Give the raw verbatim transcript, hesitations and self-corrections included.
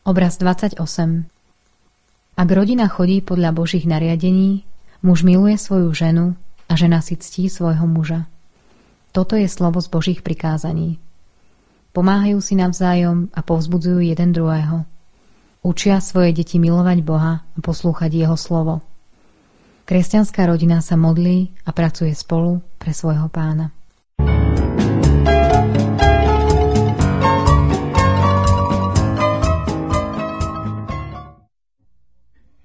Obraz dvadsaťosem. Ak rodina chodí podľa Božích nariadení, muž miluje svoju ženu a žena si ctí svojho muža. Toto je slovo z Božích prikázaní. Pomáhajú si navzájom a povzbudzujú jeden druhého. Učia svoje deti milovať Boha a poslúchať jeho slovo. Kresťanská rodina sa modlí a pracuje spolu pre svojho Pána.